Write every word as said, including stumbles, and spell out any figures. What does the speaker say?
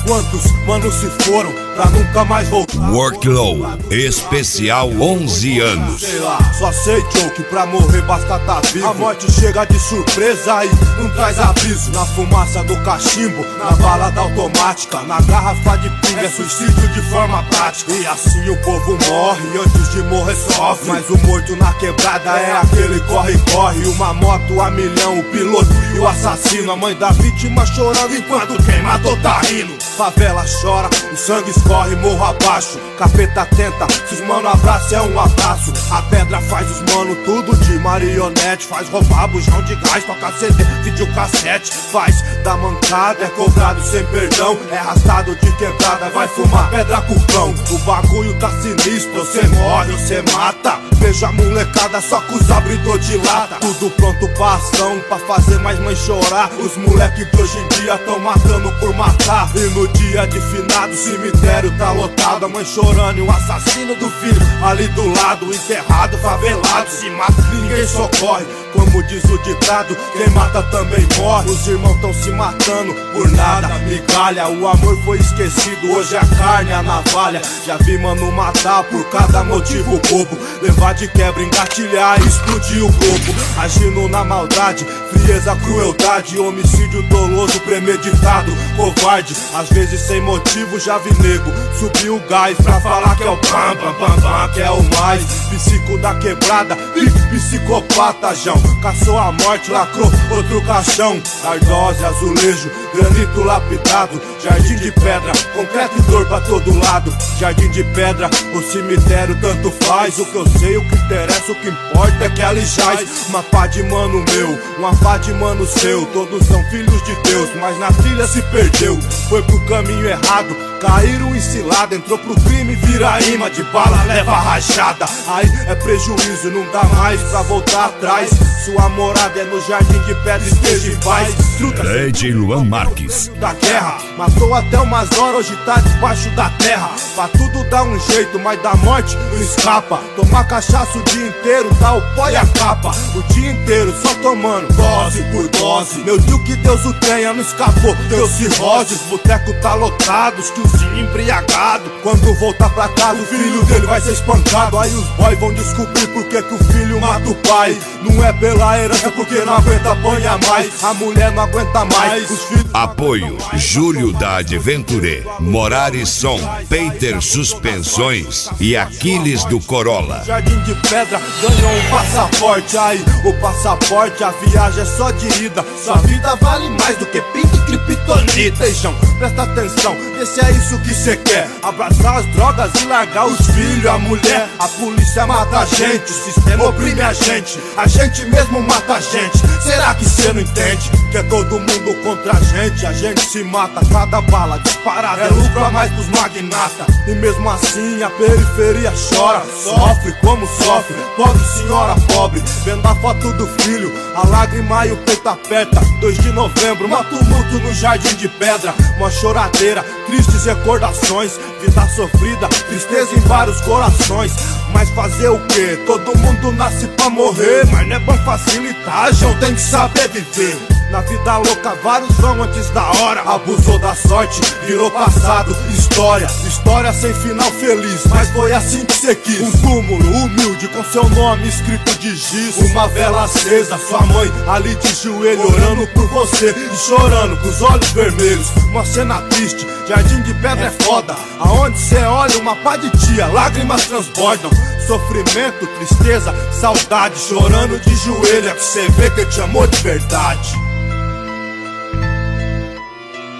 Quantos manos se foram pra nunca mais voltar? Worklow especial onze anos. Sei lá, só sei, Joe, que pra morrer basta tá vivo. A morte chega de surpresa e não traz aviso. Na fumaça do cachimbo, na balada automática, na garrafa de pinga, é suicídio de forma prática. E assim o povo morre, e antes de morrer sofre. Mas o morto na quebrada é aquele corre-corre. Uma moto a milhão, o piloto e o assassino. A mãe da vítima chorando enquanto quem matou tá rindo. Favela chora, o sangue escorre morro abaixo. Capeta tenta, se os mano abraça é um abraço. A pedra faz os mano tudo de marionete. Faz roubar bujão de gás, toca C D, videocassete. Faz da mancada, é cobrado sem perdão. É arrastado de quebrada, vai fumar pedra com cão. O bagulho tá sinistro, você morre, você mata. Veja a molecada só com os abridor de lata. Tudo pronto pra ação, pra fazer mais mãe chorar. Os moleque de hoje em dia tão matando por matar. E no dia de finado o cemitério tá lotado. A mãe chorando e o assassino do filho ali do lado. Enterrado, favelado, se mata, ninguém socorre. Como diz o ditado, quem mata também morre. Os irmãos tão se matando por nada, migalha. O amor foi esquecido, hoje a carne, a navalha. Já vi mano matar por cada motivo bobo. Levar de quebra, engatilhar e explodir o globo. Agindo na maldade, frieza, crueldade. Homicídio doloso, premeditado, covarde. Às vezes sem motivo já vi nego subir o gás pra falar que é o pam, pam, pam, pam, que é o mais. Psico da quebrada, psicopata, Jão. Caçou a morte, lacrou outro caixão. Ardose, azulejo, granito lapidado. Jardim de pedra, concreto e dor pra todo lado. Jardim de pedra, o cemitério tanto faz. O que eu sei, o que interessa, o que importa é que ali jaz. Uma pá de mano meu, uma pá de mano seu. Todos são filhos de Deus, mas na trilha se perdeu. Foi pro caminho errado, caíram em cilada. Entrou pro crime, vira imã, de bala leva rajada. Aí é prejuízo, não dá mais pra voltar atrás. Sua morada é no jardim de pedra, esteja em paz. D J Luan Marques da guerra, matou até o Mazor, hoje tá debaixo da terra. Pra tudo dá um jeito, mas da morte não escapa. Tomar cachaça o dia inteiro, dá o pó e a capa. O dia inteiro só tomando, dose por dose. Meu Deus, que Deus o tenha, não escapou, deu cirroses. Boteco tá lotado, os tiozinho embriagado. Quando voltar pra casa, o filho dele vai ser espancado. Aí os boys vão descobrir por que que o filho mata o pai. Não é pela herança, porque não aguenta apanhar mais. A mulher não aguenta mais, os filhos. Apoio Júlio da Adventure, Morari Som, Peter Suspensões e Aquiles do Corolla. Jardim de pedra ganhou um passaporte. Aí o passaporte, a viagem é só de ida. Sua vida vale mais do que pinto e criptonita. Beijão, presta atenção, esse é isso que cê quer. Abraçar as drogas e largar os filhos, a mulher. A polícia mata a gente, o sistema oprime a gente. A gente mesmo mata a gente. Será que cê não entende? Que é todo mundo contra a gente. A gente se mata, cada bala disparada é lucro a mais pros magnata. E mesmo assim a periferia chora. Sofre como sofre, pobre senhora pobre. Vendo a foto do filho, a lágrima e o peito aperta. dois de novembro, uma tumulto no jardim de pedra. Uma choradeira, tristes recordações. Vida sofrida, tristeza em vários corações. Mas fazer o quê? Todo mundo nasce pra morrer. Mas não é bom facilitar, João tem que saber viver. Na vida louca vários vão antes da hora. Abusou da sorte, virou passado. História, história sem final feliz. Mas foi assim que cê quis. Um túmulo humilde com seu nome escrito de giz. Uma vela acesa, sua mãe ali de joelho orando por você e chorando com os olhos vermelhos. Uma cena triste, jardim de pedra é foda. Aonde cê olha uma pá de tia, lágrimas transbordam. Sofrimento, tristeza, saudade. Chorando de joelho é que cê vê que te amou de verdade.